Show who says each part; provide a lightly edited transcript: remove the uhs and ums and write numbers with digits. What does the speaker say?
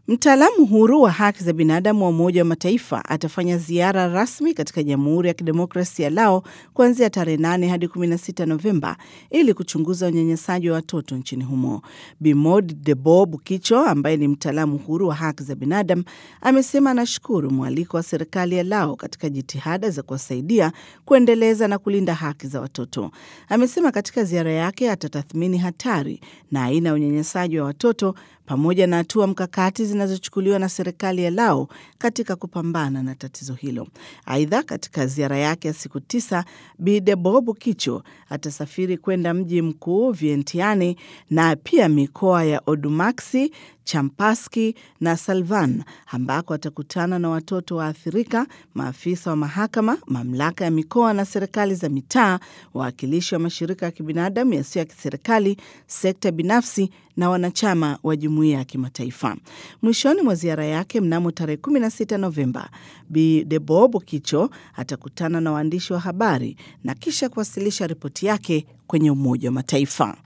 Speaker 1: Mtaalamu huru wa haki za binadamu wa Umoja wa Mataifa atafanya ziara rasmi katika Jamhuri ya Kidemokrasia ya Lao kuanzia tarehe 8 hadi 16 Novemba ili kuchunguza unyanyasaji wa watoto nchini humo. Bi Maud Debbo Bukicho, ambaye ni mtaalamu huru wa haki za binadamu, amesema anashukuru mwaliko wa serikali ya Lao katika jitihada za kuwasaidia kuendeleza na kulinda haki za watoto. Amesema katika ziara yake atatathmini hatari na aina ya unyanyasaji wa watoto pamoja na hatua mkakati zinazochukuliwa na serikali ya Lao katika kupambana na tatizo hilo. Aidha, katika ziara yake ya siku 9, Bi Debbo Bukicho atasafiri kwenda mji mkuu Vientiane na pia mikoa ya Odumaksi, Champaski na Salvan ambako atakutana na watoto waathirika, maafisa wa mahakama, mamlaka ya mikoa na serikali za mitaa, wawakilishi wa mashirika ya kibinadamu yasiyo ya kiserikali, sekta binafsi na wanachama wa jumuiya ya kimataifa. Mwishoni mwa ziara yake mnamo tarehe 16 Novemba, Bi Debbo Bukicho atakutana na waandishi wa habari na kisha kuwasilisha ripoti yake kwenye Umoja wa Mataifa.